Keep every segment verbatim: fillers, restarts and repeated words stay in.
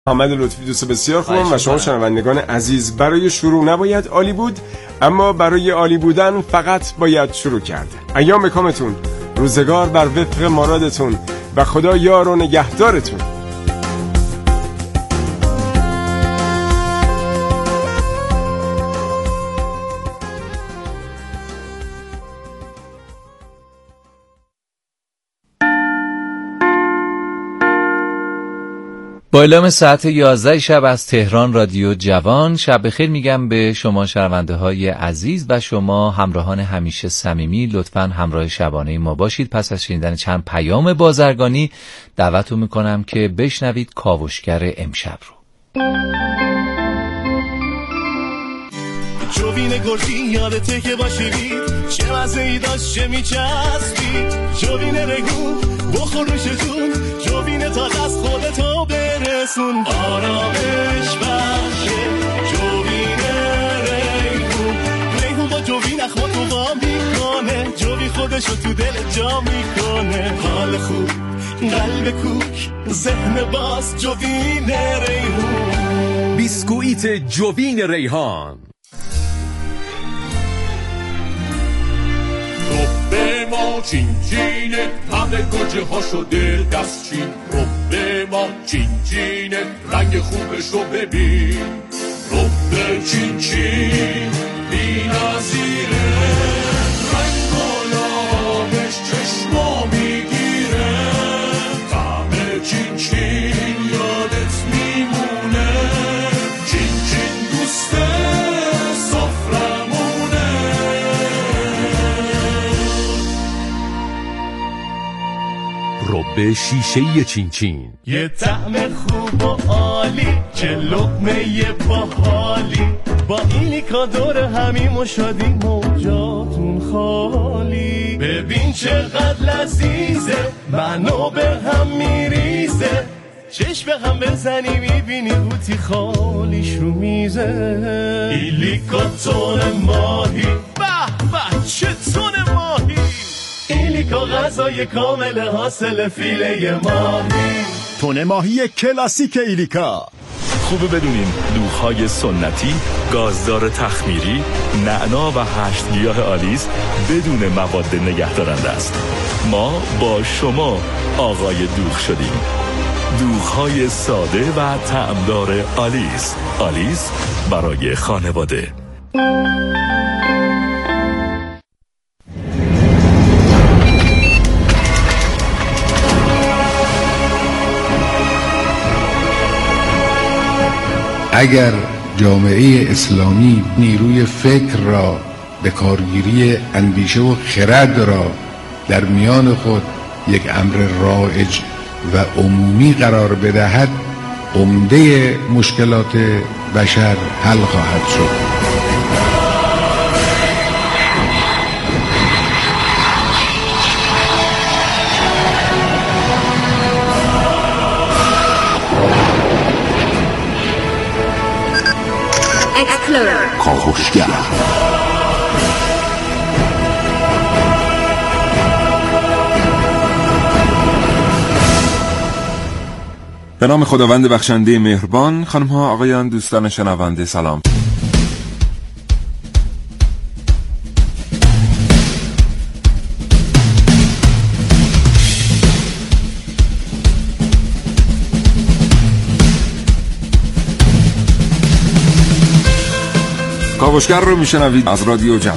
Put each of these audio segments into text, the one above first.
محمد لطفی دوست بسیار خوبم و شما شنوندگان عزیز. برای شروع نباید عالی بود، اما برای عالی بودن فقط باید شروع کرد. ایام کامتون، روزگار بر وفق مرادتون و خدا یار و نگهدارتون. با اعلام ساعت یازده شب از تهران رادیو جوان، شب بخیر میگم به شما شنونده های عزیز و شما همراهان همیشه صمیمی. لطفاً همراه شبانه ما باشید. پس از شنیدن چند پیام بازرگانی دعوتتون میکنم که بشنوید کاوشگر امشب رو. جوین گرگی یادته که باشید چه مزه‌ای داشت چه میچسبید. جوین ریحون بخور روش جون، جوین تازه از خودتو برسون. آرامش بخشه جوین ریحون، ریحون با جوین اخماتو با میکنه، جوین خودشو تو دل جا میکنه. حال خوب قلب کوک ذهن باز جوین ریحون. بیسکویت جوین ریحان. رب ما چین چینه همه گوجه ها شده دستچین. رب ما چین چینه رنگ خوبش رو ببین. رب چین چین بی نظیره، رنگ و لامش چشما میگیره. طعم چین چین یادت میمونه، چین چین دوسته سفرمونه. رب شیشه‌ای چین چین، یه طعم خوب و عالی، چه لقمه باحالی. با ایلیکا دور همیم و شادیم موجاتون خالی. ببین چقدر لذیذه، منو به هم میریزه. چشم به هم بزنی میبینی بوتی خالیش رو میزه. ایلیکا تون ماهی، به به چه تون ماهی. ایلیکا غذای کامل حاصل فیله ماهی. تون ماهی کلاسیک ایلیکا. خوبه بدونین دوغ‌های سنتی، گازدار تخمیری، نعنا و هشت گیاه آلیس بدون مواد نگهدارنده است. ما با شما آقای دوغ شدیم. دوغ‌های ساده و طعمدار آلیس. آلیس برای خانواده. اگر جامعه اسلامی نیروی فکر را به کارگیری اندیشه و خرد را در میان خود یک امر رایج و عمومی قرار بدهد، عمده مشکلات بشر حل خواهد شد. کاوشگر. به نام خداوند بخشنده مهربان. خانم ها، آقایان، دوستان شنونده، سلام. کاوشگر رو میشنوید از رادیو جوان.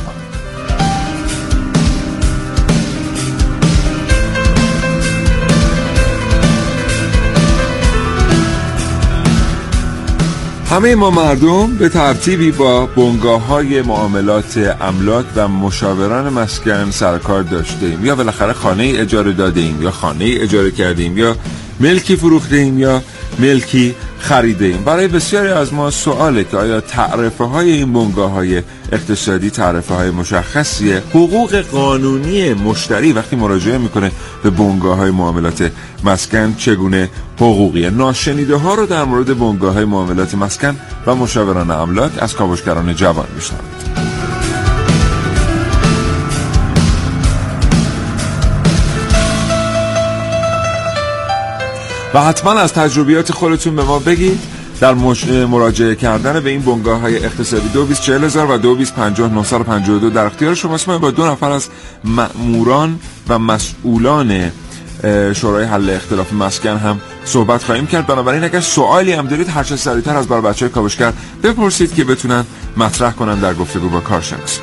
همه ما مردم به ترتیبی با بنگاه‌های معاملات املاک و مشاوران مسکن سرکار داشتیم، یا بالاخره خانه اجاره دادیم، یا خانه اجاره کردیم، یا ملکی فروختیم، یا ملکی خریدیم. برای بسیاری از ما سواله که آیا تعرفه های این بنگاه های اقتصادی تعرفه های مشخصیه؟ حقوق قانونی مشتری وقتی مراجعه میکنه به بنگاه های معاملات مسکن چگونه حقوقیه؟ ناشنیده ها رو در مورد بنگاه های معاملات مسکن و مشاوران املاک از کاوشگران جوان میشنوید. و حتما از تجربیات خودتون به ما بگید در مراجعه کردن به این بنگاه‌های اقتصادی. دو بیست چهل هزار و دو بیست پنجاه نهصد و پنجاه و دو در اختیار شماست. ما با دو نفر از مأموران و مسئولان شورای حل اختلاف مسکن هم صحبت خواهیم کرد. بنابراین اگر سوالی هم دارید هر چه سریعتر از بر بچه‌های کاوشگر بپرسید که بتونن مطرح کنن در گفتگو با کارشناس.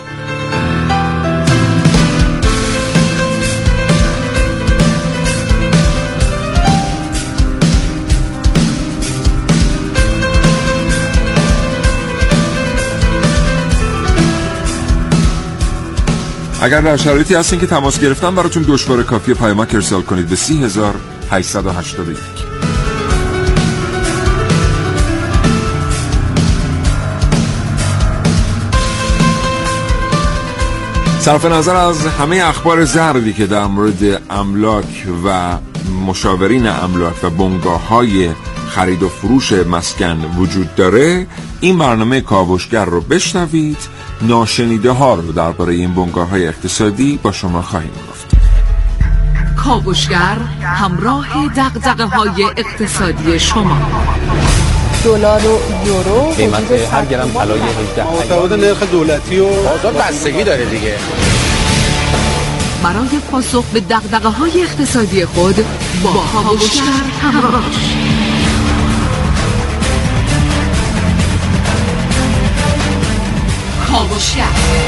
اگر در شرایطی هستین که تماس گرفتن براتون دشوار، کافیه پیامک ارسال کنید به سی هزار هشتصد و هشتاد و یک. صرف نظر از همه اخبار زردی که در مورد املاک و مشاورین املاک و بنگاه‌های خرید و فروش مسکن وجود داره، این برنامه کاوشگر رو بشنوید. ناشنیده ها رو درباره این بنگاه‌های اقتصادی با شما خواهیم گفت. کاوشگر همراه دغدغه‌های اقتصادی شما. دلار و یورو، قیمت هر گرم طلای هجده متفاوت نرخ دولتی و بازار بستگی داره دیگه. برای پاسخ به دغدغه‌های اقتصادی خود با کاوشگر همراه. کاوشگر.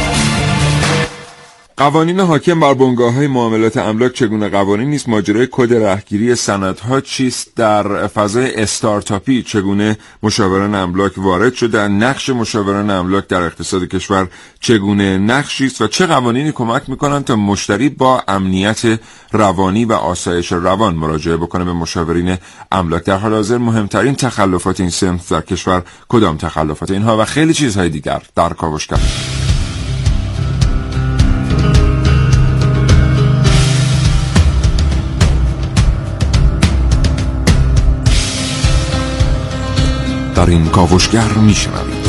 قوانین حاکم بر بنگاه‌های معاملات املاک چگونه قوانین نیست؟ ماجرای کد رهگیری سندها چیست؟ در فضای استارتاپی چگونه مشاوران املاک وارد شدن؟ نقش مشاوران املاک در اقتصاد کشور چگونه نقشی است و چه قوانینی کمک می‌کنند تا مشتری با امنیت روانی و آسایش روان مراجعه بکنه به مشاورین املاک؟ در حال حاضر مهمترین تخلفات این صنف در کشور کدام تخلفات؟ اینها و خیلی چیزهای دیگر در کاوشگر. در این کاوشگر میشنوید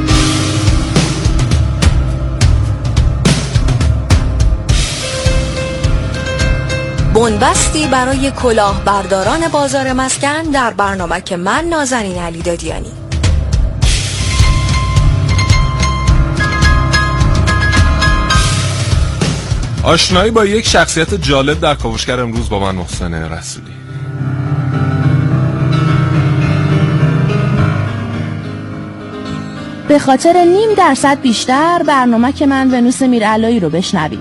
بنبستی برای کلاهبرداران بازار مسکن در برنامه که من نازنین علی دادیانی. آشنایی با یک شخصیت جالب در کاوشگر امروز با من محسن رسولی. به خاطر نیم درصد بیشتر برنامه که من ونوس میرعلایی رو بشنوید.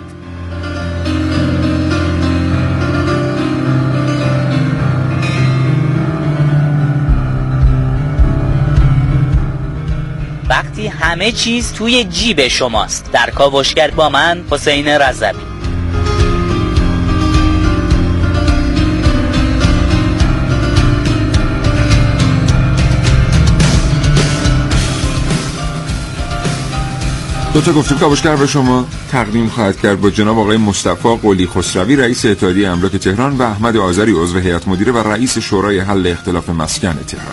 وقتی همه چیز توی جیب شماست. در کاوشگر با من حسین رضوی. دو تا گفتگو کاوشگر به شما تقدیم خواهد کرد با جناب آقای مصطفی قلی خسروی، رئیس اتحادیه املاک تهران، و احمد آذری، عضو هیئت مدیره و رئیس شورای حل اختلاف مسکن تهران.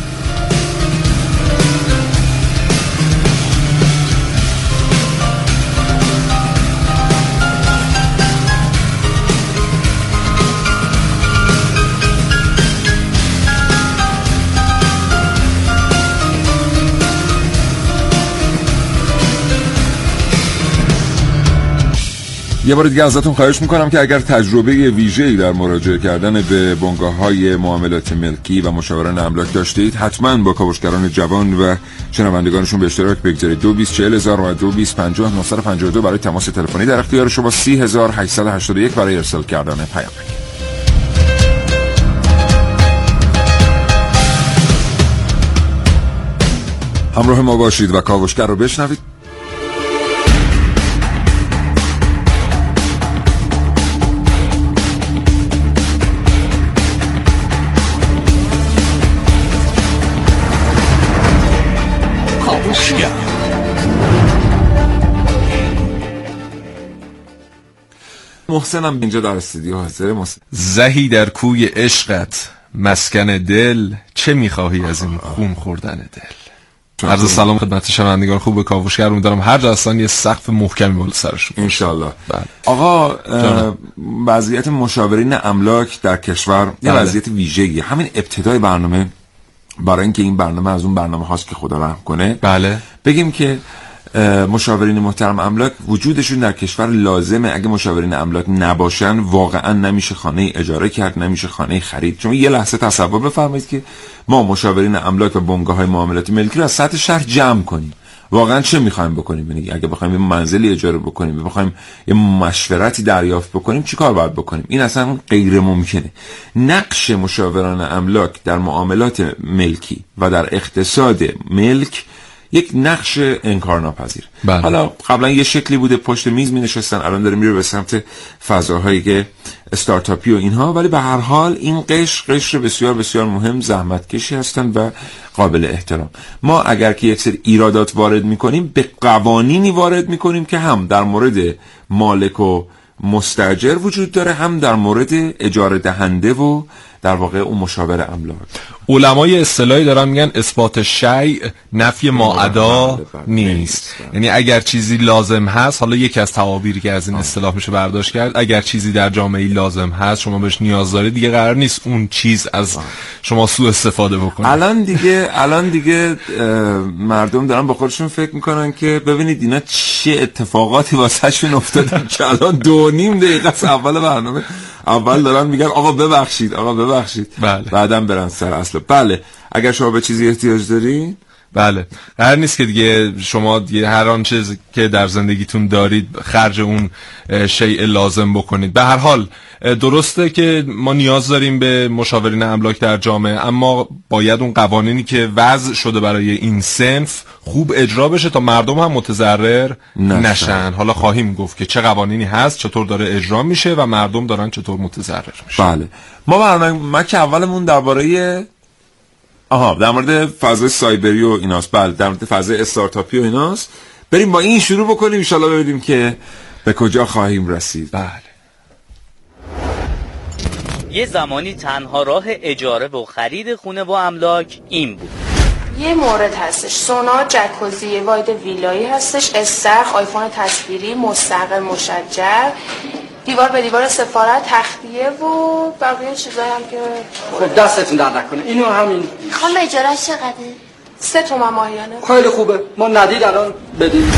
یه بار دیگه ازتون خواهش میکنم که اگر تجربه ویژه‌ای در مراجعه کردن به بنگاه‌های معاملات ملکی و مشاوران املاک داشتید، حتما با کاوشگران جوان و شنوندگانشون به اشتراک بگذارید. دو بیست چهل هزار و دو بیست پنجاه نهصد و پنجاه و دو برای تماس تلفنی در اختیار شما، سی هزار هشتصد و هشتاد و یک برای ارسال کردن پیامک. همراه ما باشید و کاوشگر رو بشنوید. محسنم اینجا در استودیو حاضره. محسن، زهی در کوی عشقت مسکن دل، چه میخواهی از این خون خوردن دل؟ عرض سلام خدمت شنوندگان خوب کاوشگر، امیدوارم هر جا هستن یه سقف محکمی بالا سرشون ان شاء الله. آقا وضعیت مشاورین املاک در کشور یه وضعیت ویژه‌ای. همین ابتدای برنامه برای اینکه این برنامه از اون برنامه هاست که خدا رحم کنه بله بگیم که مشاورین محترم املاک وجودشون در کشور لازمه. اگه مشاورین املاک نباشن واقعا نمیشه خانه اجاره کرد، نمیشه خانه خرید. چون یه لحظه تصور بفرمایید که ما مشاورین املاک و بنگاه‌های معاملات ملکی رو از سطح شهر جمع کنیم. واقعا چه می‌خوایم بکنیم؟ یعنی اگه بخوایم یه منزلی اجاره بکنیم، بخوایم یه مشورتی دریافت بکنیم، چیکار باید بکنیم؟ این اصلا غیر ممکنه. نقش مشاوران املاک در معاملات ملکی و در اقتصاد ملک یک نقش انکارناپذیر. بله. حالا قبلا یه شکلی بوده پشت میز می نشستن، الان داره میره به سمت فضاهایی که استارتاپی و اینها، ولی به هر حال این قشر قشر بسیار بسیار مهم، زحمتکشی هستن و قابل احترام. ما اگر که یک سری ایرادات وارد میکنیم به قوانینی وارد میکنیم که هم در مورد مالک و مستاجر وجود داره، هم در مورد اجاره دهنده و در واقع اون مشاور املاک. علمای اصطلاحی دارن میگن اثبات شیء نفی ما ادا نیست. یعنی اگر چیزی لازم هست، حالا یکی از تعابیری که از این اصطلاح میشه برداشت کرد، اگر چیزی در جامعه لازم هست شما بهش نیاز دارید، دیگه قرار نیست اون چیز از شما سوء استفاده بکنه. الان دیگه الان دیگه مردم دارن با خودشون فکر میکنن که ببینید اینا چه اتفاقاتی واسهشون افتاده که الان دو نیم دقیقه از اول برنامه اول دارن میگن آقا ببخشید آقا ببخشید بله. بعدم برن سر اصل. بله اگر شما به چیزی احتیاج داری بله قرار نیست که دیگه شما دیگه هر آن چیز که در زندگیتون دارید خرج اون شیء لازم بکنید. به هر حال درسته که ما نیاز داریم به مشاورین املاک در جامعه، اما باید اون قوانینی که وضع شده برای این صنف خوب اجرا بشه تا مردم هم متضرر نشن. نشن. حالا خواهیم گفت که چه قوانینی هست، چطور داره اجرا میشه و مردم دارن چطور متضرر میشه. بله ما برنامه ما که اولمون درباره آها در مورد فضای سایبری و ایناست، بله در مورد فضای استارتاپی و ایناست. بریم با این شروع بکنیم، ان شاءالله ببینیم که به کجا خواهیم رسید. بله. یه زمانی تنها راه اجاره و خرید خونه با املاک این بود. یه مورد هستش، سونا، جکوزی، واید ویلایی هستش، استخر، آیفون تصویری، مستقل مشجر، دیوار به دیوار سفارت، تختیه و بقیه چیزایی هم که خب دستتون در نکنه. اینو همین خانم اجارهش چقدره؟ سه تومن ماهیانه. خیلی خوبه، ما ندید الان بدید.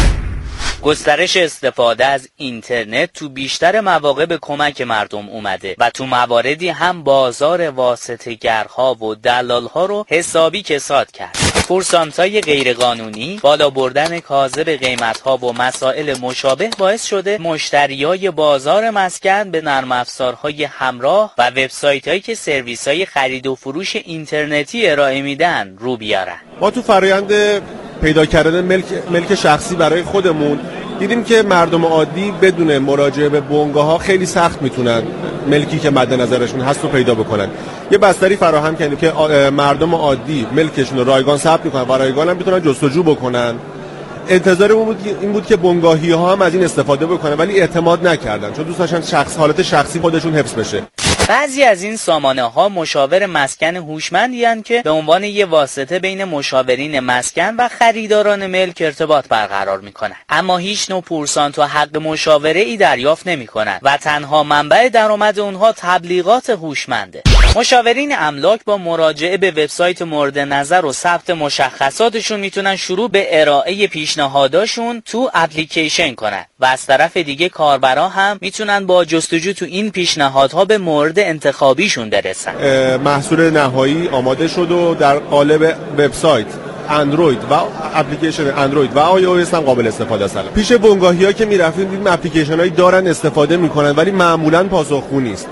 گسترش استفاده از اینترنت تو بیشتر مواقع به کمک مردم اومده و تو مواردی هم بازار واسطه‌گرها و دلالها رو حسابی کساد کرد. کورسانتای غیرقانونی، بالا بردن کاذب قیمت‌ها و مسائل مشابه باعث شده مشتریای بازار مسکن به نرم افزارهای همراه و وبسایت‌هایی که سرویس‌های خرید و فروش اینترنتی ارائه میدن رو بیارن. ما تو فرآیند پیدا کردن ملک ملک شخصی برای خودمون دیدیم که مردم عادی بدون مراجعه به بنگاه‌ها خیلی سخت میتونن ملکی که مد نظرشون هست رو پیدا بکنن. یه بستری فراهم کردیم که مردم عادی ملکشون رو رایگان ثبت میکنن و رایگان هم میتونن جستجو بکنن. انتظار اون بود این بود که بنگاهی‌ها هم از این استفاده بکنن، ولی اعتماد نکردن چون دوست داشتن شخص حالت شخصی خودشون حفظ بشه. بعضی از این سامانه ها مشاور مسکن هوشمندی هستند که به عنوان یه واسطه بین مشاورین مسکن و خریداران ملک ارتباط برقرار میکنن، اما هیچ نوع پورسانت و حق مشاوره ای دریافت نمیکنن و تنها منبع درآمد اونها تبلیغات هوشمنده. مشاورین املاک با مراجعه به وبسایت مورد نظر و ثبت مشخصاتشون میتونن شروع به ارائه پیشنهاداشون تو اپلیکیشن کنن و از طرف دیگه کاربرا هم میتونن با جستجو تو این پیشنهادها به مورد انتخابیشون برسن. محصول نهایی آماده شد و در قالب وبسایت اندروید و اپلیکیشن اندروید و آی او اس هم قابل استفاده است. پیش بنگاهی‌ها که میرفتیم دیدیم اپلیکیشن‌هایی دارن استفاده میکنن ولی معمولاً پاسخگو نیست.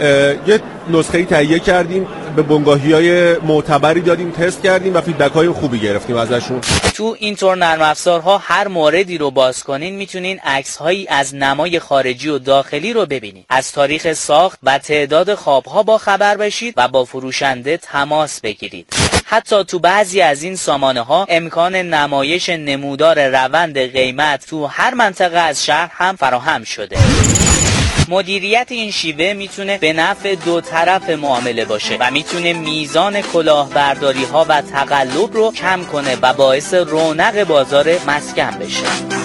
یه نسخه‌ای تهیه کردیم، به بنگاهی‌های معتبری دادیم، تست کردیم و فیدبک‌های خوبی گرفتیم ازشون. تو اینطور نرم افزارها هر موردی رو باز کنین میتونین عکس‌هایی از نمای خارجی و داخلی رو ببینید، از تاریخ ساخت و تعداد خواب‌ها با خبر بشید و با فروشنده تماس بگیرید. حتی تو بعضی از این سامانه‌ها امکان نمایش نمودار روند قیمت تو هر منطقه از شهر هم فراهم شده. مدیریت این شیوه میتونه به نفع دو طرف معامله باشه و میتونه میزان کلاهبرداری ها و تقلب رو کم کنه و باعث رونق بازار مسکن بشه.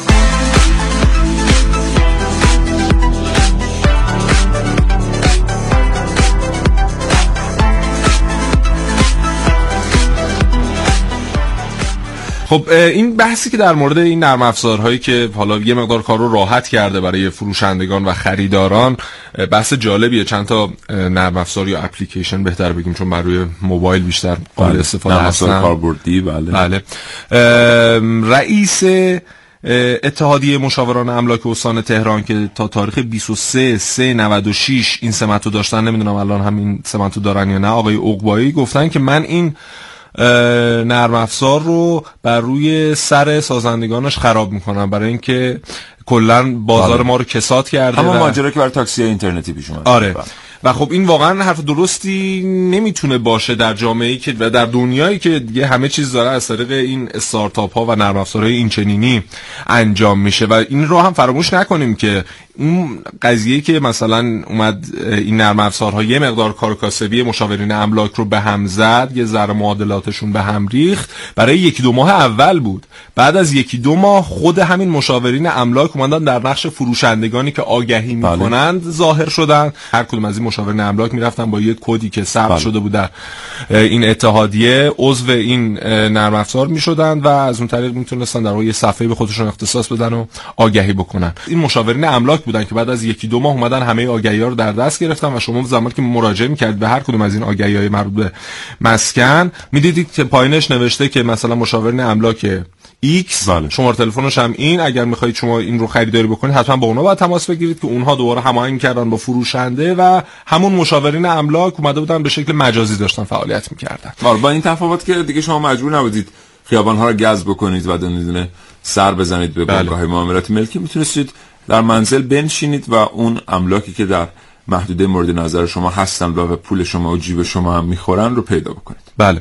خب این بحثی که در مورد این نرم افزارهایی که حالا یه مقدار کار رو راحت کرده برای فروشندگان و خریداران بحث جالبیه. چند تا نرم افزار یا اپلیکیشن بهتر بگیم چون برای موبایل بیشتر قابل استفاده هستن. نرم افزار کاربردی. بله. بله. رئیس اتحادیه مشاوران املاک استان تهران که تا تاریخ بیست و سه سه نود و شش این سمت رو داشتن، نمیدونم الان هم این سمت رو دارن یا نه، آقای عقبایی گفتن که من این نرم افزار رو بر روی سر سازندگانش خراب میکنم برای اینکه کلا بازار ما رو کساد کرده. همون ماجرا که برای تاکسی اینترنتی پیش اومد. آره. و خب این واقعا حرف درستی نمیتونه باشه در جامعه‌ای که و در دنیایی که دیگه همه چیز داره از طریق این استارتاپ ها و نرم افزارهای این چنینی انجام میشه و این رو هم فراموش نکنیم که اون قضیه که مثلا اومد این نرم افزارها یه مقدار کارکاسبی مشاورین املاک رو به هم زد، یه ذره معادلاتشون به هم ریخت، برای یکی دو ماه اول بود. بعد از یکی دو ماه خود همین مشاورین املاک اومدن در نقش فروشندگانی که آگهی میکنند ظاهر شدن. هر کدوم از این مشاورین املاک میرفتن با یه کدی که ثبت بله. شده بود در این اتحادیه عضو این نرم افزار میشدن و از اون طریق میتونستن در واقع یه صفحه به خودشون اختصاص بدن و آگهی بکنن. این مشاورین املاک بودن که بعد از یکی دو ماه اومدن همه آگهی‌ها رو در دست گرفتن و شما زمانی که مراجعه می‌کردید به هر کدوم از این آگهی‌های مربوط به مسکن می‌دیدید که پایینش نوشته که مثلا مشاورین املاک ایکس بله. شماره تلفنش هم این، اگر می‌خواید شما این رو خریداری بکنید حتما با اونها باید تماس بگیرید که اونها دوباره هماهنگ کردن با فروشنده و همون مشاورین املاک اومده بودن به شکل مجازی داشتن فعالیت می‌کردن. با این تفاوت که دیگه شما مجبور نبودید خیابان‌ها رو گز بکنید و دونه سر بزنید به بانک‌های معاملات ملکی، میتونستید در منزل بنشینید و اون املاکی که در محدوده مورد نظر شما هستن و به پول شما و جیب شما هم میخورن رو پیدا بکنید. بله.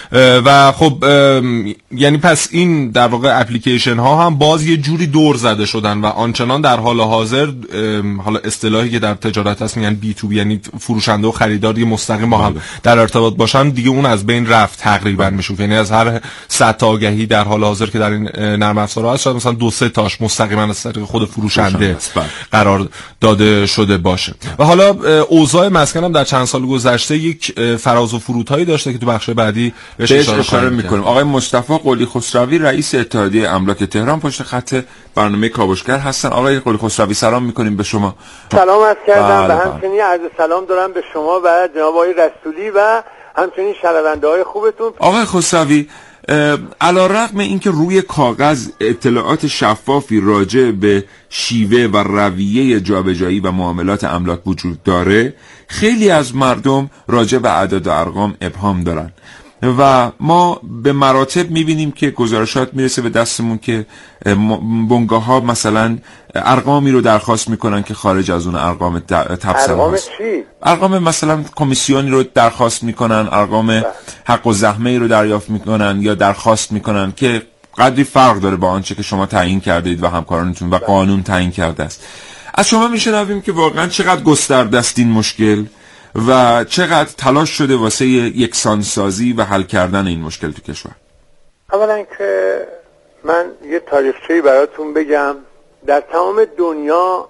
و خب یعنی پس این در واقع اپلیکیشن ها هم باز یه جوری دور زده شدن و آنچنان در حال حاضر حالا اصطلاحی که در تجارت هست میگن بی تو بی، یعنی فروشنده و خریدار یه مستقیم با هم در ارتباط باشن، دیگه اون از بین رفت تقریبا میشه. یعنی از هر صد تا آگهی در حال حاضر که در این نرم افزارها هست شاید مثلا دو سه تاش مستقیما از طریق خود فروشنده قرار داده شده باشه. و حالا اوضاع مسکن هم در چند سال گذشته یک فراز و فرودهایی داشته که تو بخش بعدی بهش اشاره می‌کنیم. آقای مصطفی قلی خسروی رئیس اتحادیه املاک تهران پشت خط برنامه کاوشگر هستن. آقای قلی خسروی سلام می‌کنیم به شما. سلام عرض کردم و همچنین عرض سلام دارم به شما و جناب آقای رسولی و همچنین شنونده‌های خوبتون. آقای خسروی علی‌رغم اینکه روی کاغذ اطلاعات شفافی راجع به شیوه و رویه جابجایی و معاملات املاک وجود داره، خیلی از مردم راجع به اعداد و ارقام ابهام دارن و ما به مراتب میبینیم که گزارشات میرسه به دستمون که بنگاه ها مثلا ارقامی رو درخواست میکنن که خارج از اون ارقام تبصره ارقام چی؟ ارقام مثلا کمیسیونی رو درخواست میکنن، ارقام حق و زحمه رو دریافت میکنن یا درخواست میکنن که قدری فرق داره با آنچه که شما تعیین کردید و همکارانتون و قانون تعیین کرده است. از شما میشنویم که واقعا چقدر گسترده است این مشکل و چقدر تلاش شده واسه یکسانسازی و حل کردن این مشکل تو کشور. اولا که من یه تاریخچه‌ای براتون بگم. در تمام دنیا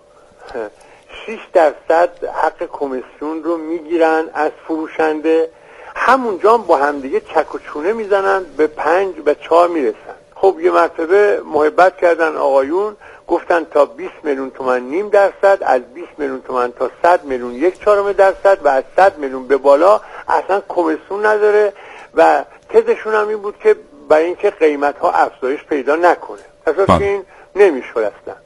شش درصد حق کمیسیون رو میگیرن از فروشنده، همونجا با همدیگه چک و چونه میزنن به پنج و چهار میرسن. خب یه مرتبه محبت کردن آقایون، گفتن تا بیست میلیون تومان نیم درصد، از بیست میلیون تومان تا صد میلیون یک چهارم درصد و از صد میلیون به بالا اصلا کمیسیون نداره و تزشون هم این بود که برای اینکه قیمت ها افزایش پیدا نکنه. اساس که این نمیشد اصلا.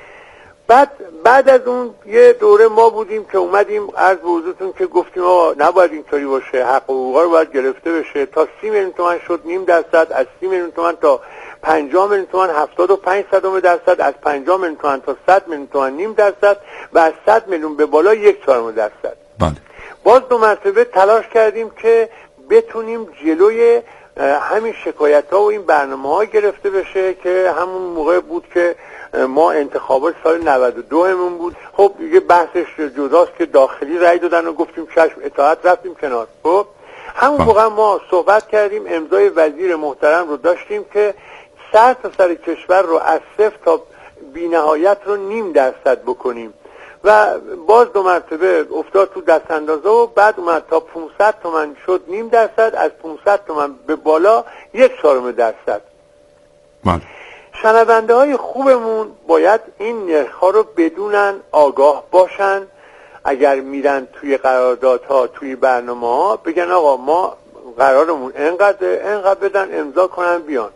بعد بعد از اون یه دوره ما بودیم که اومدیم عرض به حضورتون که گفتیم آقا نباید اینطوری باشه، حق و حقوقا رو باید گرفته بشه. تا سی میلیون تومان شد نیم درصد، از سی میلیون تومان تا پنجاه میلیون تومان هفتاد و پنج صدم درصد، از پنجاه میلیون تومان تا صد میلیون تومان نیم درصد و از صد میلیون به بالا یک چهارم درصد. بله. باز دو مرتبه تلاش کردیم که بتونیم جلوی همین شکایت ها و این برنامه ها گرفته بشه که همون موقع بود که ما انتخابات سال نود و دو همون بود. خب یه بحثش جداست که داخلی رأی دادن و گفتیم چشم اطاعت، رفتیم کنار. خب همون موقع ما صحبت کردیم، امضای وزیر محترم رو داشتیم که سر تا سر کشور رو از صفر تا بی‌نهایت رو نیم درصد بکنیم و باز دو مرتبه افتاد تو دست اندازه و بعد اومد تا پانصد تومن شد نیم درصد، از پانصد تومن به بالا یک چهارم درصد. بله. شنونده های خوبمون باید این نرخ‌ها رو بدونن، آگاه باشن، اگر میرن توی قراردادها، توی برنامه‌ها بگن آقا ما قرارمون انقدر انقدر بدن، امضا کنن بیان.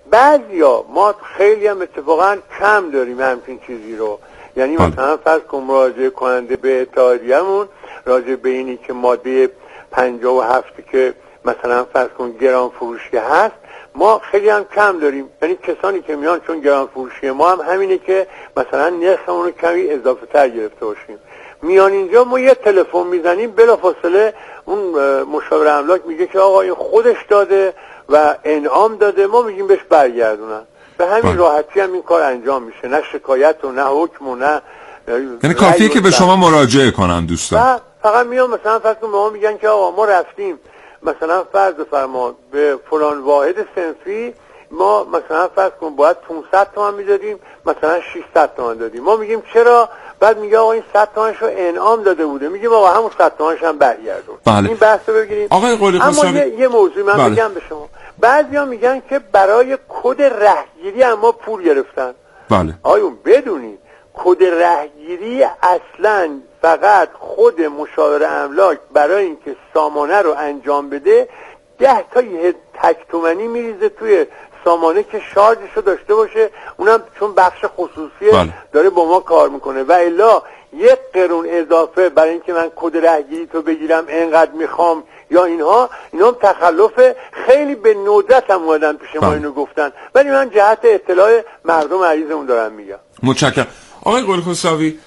بعضیا ما خیلی هم اتفاقا کم داریم همچین چیزی رو، یعنی مثلا فرض کن مراجعه کننده به اتحادیه‌مون راجع به اینی که ماده پنجاه و هفت که مثلا فرض کن گران فروشی هست، ما خیلی هم کم داریم. یعنی کسانی که میان چون گران فروشی ما هم همینه که مثلا نرخمون رو کمی اضافه تر گرفته باشیم، میان اینجا ما یه تلفن میزنیم بلافاصله اون مشاور املاک میگه که آقا این خودش داده و انعام داده، ما میگیم بهش برگردونن. به همین راحتی هم این کار انجام میشه، نه شکایت و نه حکم و نه، یعنی کافیه که به شما مراجعه کنن دوستان. فقط میان مثلا فرض کن به ما میگن که آقا ما رفتیم مثلا فرض فرما به فلان واحد صنفی، ما مثلا فرض کن باید پانصد تومن میدادیم، مثلا ششصد تومن دادیم. ما میگیم چرا؟ بعد میگه آقا این صد تومنش رو انعام داده بوده، میگیم آقا همون صد تومنش هم برگردون. بله. این بحث رو بگیرید. آقای قلی اما یه, یه موضوع من بله. بگم به شما، بعضیا میگن که برای کد رهگیری اما پول گرفتن. بله. آیون بدونید کد رهگیری اصلا فقط خود مشاور املاک برای اینکه سامانه رو انجام بده ده تا یه تک تومنی میریزه توی سامانه که شارژش رو داشته باشه، اونم چون بخش خصوصیه بله. داره با ما کار میکنه، و الا یک قرون اضافه برای اینکه من کد رهگیری تو بگیرم انقدر میخوام یا اینها، اینا هم تخلفه. خیلی به ندرت هم اومدن پیش ما اینو گفتن، ولی من جهت اطلاع مردم عزیزمون دارم میگم. متشکرم. آقای قلی خسروی،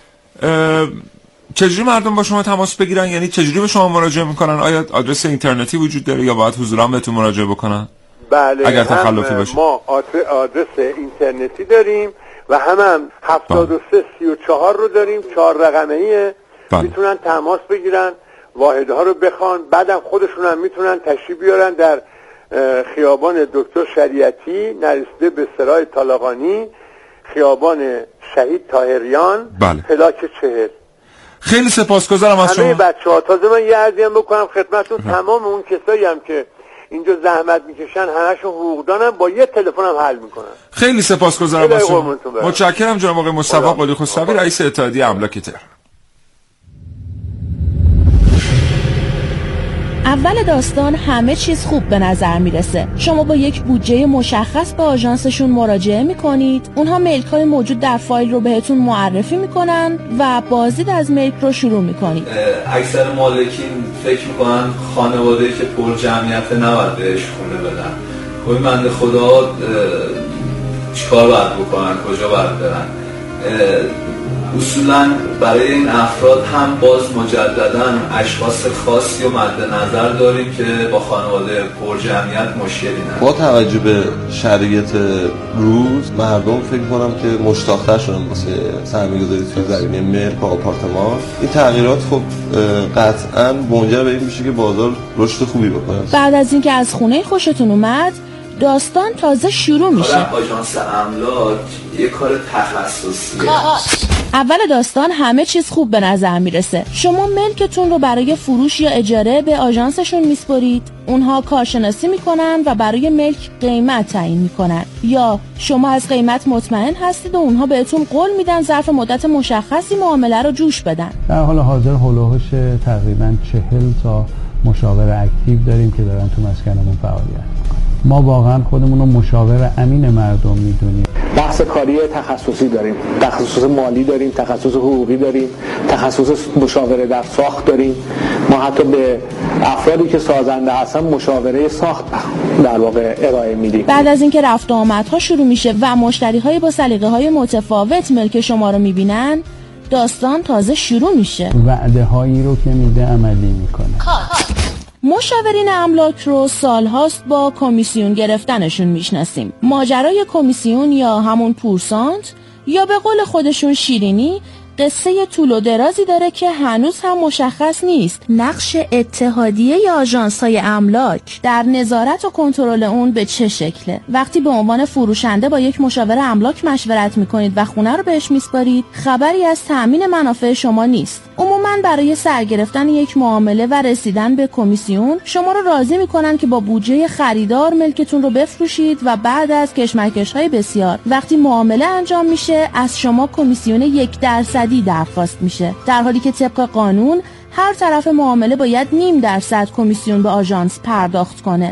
چجوری مردم با شما تماس بگیرن؟ یعنی چجوری به شما مراجعه میکنن؟ آیا آدرس اینترنتی وجود داره یا باید حضوراً بهتون مراجعه بکنن؟ بله، اگر تخلفی باشه. ما آدرس اینترنتی داریم و هم هم هفتاد و سه سی و چهار رو داریم، چهار رقمه ایه. بله. میتونن تماس بگیرن، واحدها رو بخوان، بعدم خودشون هم میتونن تشریف بیارن در خیابان دکتر شریعتی نرسیده به سرای طالقانی، خیابان شهید طاهریان، بله. پلاک چهل. خیلی سپاسگزارم از شما. همه بچه‌ها. تازه من یه عرضی هم بکنم خدمتتون، تمام اون کسایی هم که اینجا زحمت میکشن همشون حقوقدانن، با یه تلفن هم حل میکنن. خیلی سپاسگزارم از شما. متشکرم جناب آقای مصطفی قلی خسروی، رئیس اتحادیه املاک تهران. اول داستان همه چیز خوب به نظر میرسه. شما با یک بودجه مشخص به آژانسشون مراجعه میکنید، اونها ملک های موجود در فایل رو بهتون معرفی میکنن و بازدید از ملک رو شروع میکنید. اکثر مالکین فکر میکنن خانواده‌ای که پر جمعیت نباید بهش خونه بدن. خب بنده خدا چیکار باید بکنن؟ کجا باید برن؟ اصولا برای این افراد هم باز مجددا اشخاص خاصی و مد نظر داریم که با خانواده پر جمعیت مشکلی ندارن. با توجه به شرایط روز مردم فکر کنم که مشتاق‌تر شدن واسه سرمایه‌گذاری توی زمینه ملک و آپارتمان. این تغییرات خب قطعاً منجر به این میشه که بازار رشد خوبی بکنه. بعد از اینکه از خونه خوشتون اومد، داستان تازه شروع میشه. آژانس املاک یه کار تخصصیه. اول داستان همه چیز خوب به نظر میرسه. شما ملکتون رو برای فروش یا اجاره به آژانسشون میسپرید، اونها کارشناسی میکنن و برای ملک قیمت تعیین میکنن، یا شما از قیمت مطمئن هستید و اونها بهتون قول میدن ظرف مدت مشخصی معامله رو جوش بدن. در حال حاضر هولوش تقریبا چهل تا مشاور اکتیو داریم که دارن تو مسکنمون فعالیت. ما واقعا خودمون رو مشاور امین مردم میدونیم. بحث کاری تخصصی داریم، تخصص مالی داریم، تخصص حقوقی داریم، تخصص مشاوره در ساخت داریم. ما حتی به افرادی که سازنده هستن مشاوره ساخت در واقع ارائه میدیم. بعد از اینکه رفت و آمدها شروع میشه و مشتری‌های با سلیقه‌های متفاوت ملک شما رو میبینن، داستان تازه شروع میشه. وعده هایی رو که میده عملی میکنه. مشاورین املاک رو سالهاست با کمیسیون گرفتنشون میشناسیم. ماجرای کمیسیون یا همون پورسانت یا به قول خودشون شیرینی قصه طول و درازی داره که هنوز هم مشخص نیست نقش اتحادیه یا آژانس‌های املاک در نظارت و کنترل اون به چه شکله. وقتی به عنوان فروشنده با یک مشاور املاک مشورت میکنید و خونه رو بهش میسپارید، خبری از تأمین منافع شما نیست. عموماً برای سر گرفتن یک معامله و رسیدن به کمیسیون شما رو راضی میکنن که با بودجه خریدار ملکتون رو بفروشید و بعد از کشمکش‌های بسیار وقتی معامله انجام میشه از شما کمیسیون یک درصد درخواست میشه، در حالی که طبق قانون هر طرف معامله باید نیم درصد کمیسیون به آژانس پرداخت کنه.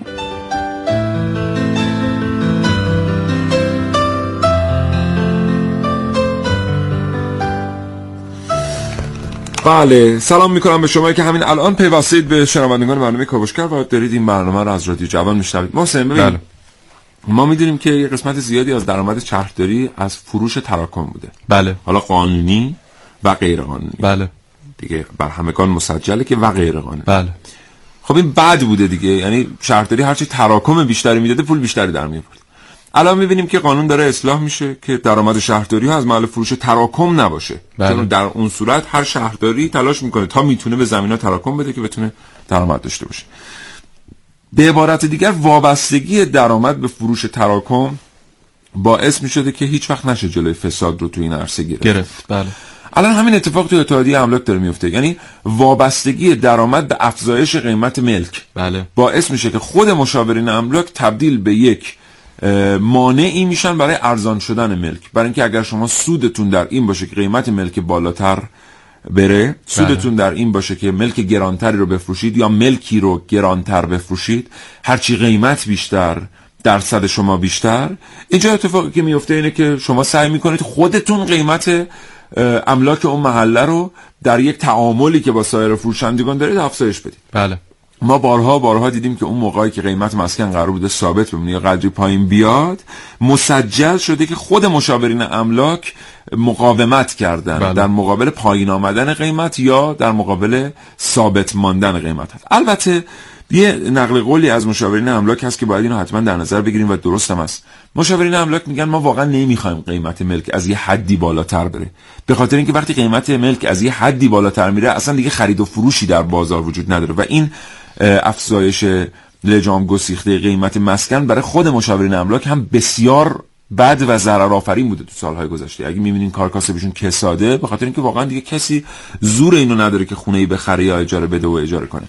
بله، سلام میکنم به شما که همین الان پیوستید به شنوندگان برنامه کاوشگر و دارید این برنامه رو از رادیو جوان میشنوید. محسن ببین، بله. ما میدونیم که یه قسمت زیادی از درآمد شهرداری از فروش تراکم بوده. بله. حالا قانونی و غیر قانونی. بله. دیگه بر همگان مسجله که و غیر قانونی. بله. خب این بد بوده دیگه، یعنی شهرداری هرچی تراکم بیشتری میداده پول بیشتری در میآورد. الان میبینیم که قانون داره اصلاح میشه که درآمد شهرداری ها از محل فروش تراکم نباشه. بله. چون در اون صورت هر شهرداری تلاش میکنه تا میتونه به زمینا تراکم بده که بتونه درآمد داشته باشه. به عبارت دیگر وابستگی درآمد به فروش تراکم باعث میشده که هیچ وقت نشه جلوی فساد رو تو این عرصه گرفت. گرفت. بله. الان همین اتفاق تو اتحادیه املاک داره میفته، یعنی وابستگی درآمد به افزایش قیمت ملک. بله. باعث میشه که خود مشاورین املاک تبدیل به یک مانعی میشن برای ارزان شدن ملک، برای اینکه اگر شما سودتون در این باشه که قیمت ملک بالاتر بره، سودتون در این باشه که ملک گرانتری رو بفروشید یا ملکی رو گرانتر بفروشید، هرچی قیمت بیشتر درصد شما بیشتر، اینجا اتفاقی که میفته اینه که شما سعی میکنید خودتون قیمت املاک اون محله رو در یک تعاملی که با سایر فروشندگان دارید افزایش بدید. بله. ما بارها بارها دیدیم که اون موقعی که قیمت مسکن قرار بوده ثابت بمونه یا قدری پایین بیاد، مسجل شده که خود مشاورین املاک مقاومت کردن. بله. در مقابل پایین آمدن قیمت یا در مقابل ثابت ماندن قیمت هست. البته یه نقل قولی از مشاورین املاک هست که باید اینو حتما در نظر بگیریم و درست هم است. مشاورین املاک میگن ما واقعا نمیخوایم قیمت ملک از یه حدی بالاتر بره، به خاطر اینکه وقتی قیمت ملک از یه حدی بالاتر میره اصلا دیگه خرید و فروشی در بازار وجود نداره و این افزایش لجام گسیخته قیمت مسکن برای خود مشاورین املاک هم بسیار بد و ضررآفرین بوده تو سالهای گذشته. اگه میبینین کارکاسبشون کساده، به خاطر اینکه واقعا دیگه کسی زور اینو نداره که خونه‌ای بخره یا اجاره بده و اجاره کنه.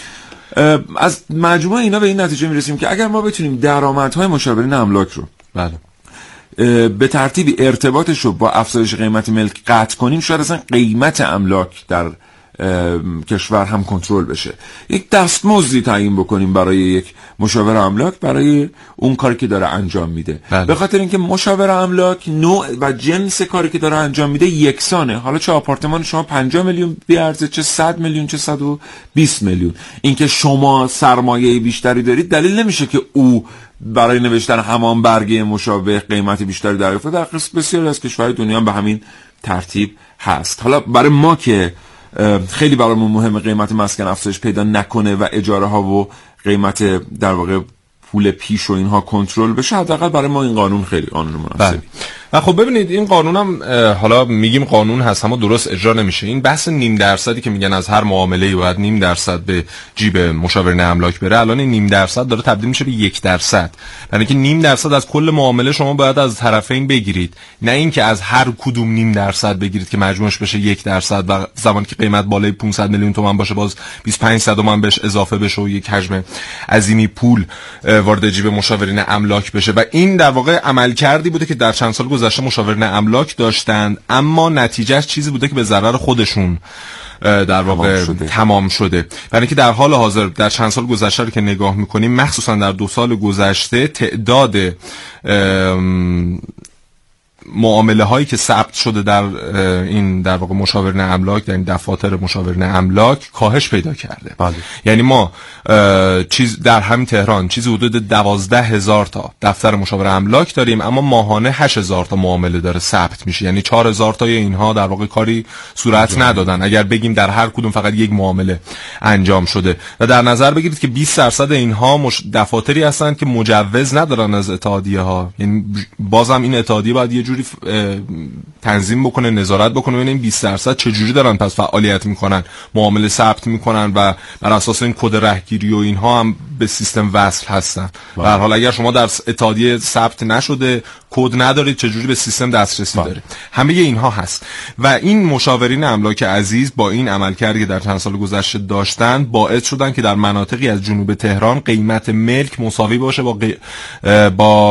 از مجموعه اینا به این نتیجه میرسیم که اگر ما بتونیم درآمدهای مشاورین املاک رو بله به ترتیبی ارتباطش رو با افزایش قیمت ملک قطع کنیم، شاید اصلا قیمت املاک در کشور هم کنترل بشه. یک دستمزدی تعیین بکنیم برای یک مشاور املاک برای اون کاری که داره انجام میده. بله. به خاطر اینکه مشاور املاک نوع و جنس کاری که داره انجام میده یکسانه. حالا چه آپارتمان شما پنجاه میلیون بیارزه، چه صد میلیون، چه صد و بیست میلیون، اینکه شما سرمایه بیشتری دارید دلیل نمیشه که او برای نوشتن همان برگه مشابه قیمت بیشتری دریافت. در بسیاری از کشورهای دنیا هم به همین ترتیب هست. حالا برای ما که خیلی برامون مهمه قیمت مسکن افزایش پیدا نکنه و اجاره ها و قیمت در واقع پول پیش و اینها کنترل بشه، حداقل برای ما این قانون خیلی قانون مناسبی. و خب ببینید این قانون هم حالا میگیم قانون هست اما درست اجرا نمیشه. این بحث نیم درصدی که میگن از هر معامله‌ای باید نیم درصد به جیب مشاورین املاک بره، الان این نیم درصد داره تبدیل میشه به یک درصد. یعنی که نیم درصد از کل معامله شما باید از طرفین بگیرید، نه اینکه از هر کدوم نیم درصد بگیرید که مجموعش بشه یک درصد و زمانی که قیمت بالای پانصد میلیون تومان باشه باز بیست و پنج صدم بهش اضافه بشه و یک حجم عظیمی پول وارد جیب مشاورین املاک بشه. و این در واقع عملکردی بوده که در چند سال گذشته مشاورین املاک داشتند، اما نتیجهش چیزی بوده که به ضرر خودشون در واقع تمام شده, تمام شده. برای اینکه در حال حاضر در چند سال گذشته رو که نگاه میکنیم، مخصوصا در دو سال گذشته، تعداد معامله هایی که ثبت شده در این در واقع مشاورین املاک، در این دفاتر مشاورین املاک کاهش پیدا کرده. بله. یعنی ما چیز در همین تهران چیزی حدود دوازده هزار تا دفتر مشاور املاک داریم، اما ماهانه هشت هزار تا معامله داره ثبت میشه. یعنی چهار هزار تای اینها در واقع کاری صورت ندادن، اگر بگیم در هر کدوم فقط یک معامله انجام شده. و در نظر بگیرید که بیست درصد اینها مش... دفاتری هستن که مجوز ندارن از اتحادیه ها. یعنی بازم این اتحادیه باید یه جور جوری تنظیم بکنه، نظارت بکنه ببینیم بیست درصد چه جوری دارن پس فعالیت میکنن، معامله ثبت میکنن و بر اساس این کد رهگیری و اینها هم به سیستم وصل هستن. به هر حال اگر شما در اتحادیه ثبت نشده، کد ندارید، چه جوری به سیستم دسترسی دارید؟ همه اینها هست و این مشاورین املاک عزیز با این عملکردی که در چند سال گذشته داشتن باعث شدن که در مناطقی از جنوب تهران قیمت ملک مساوی باشه با قی... با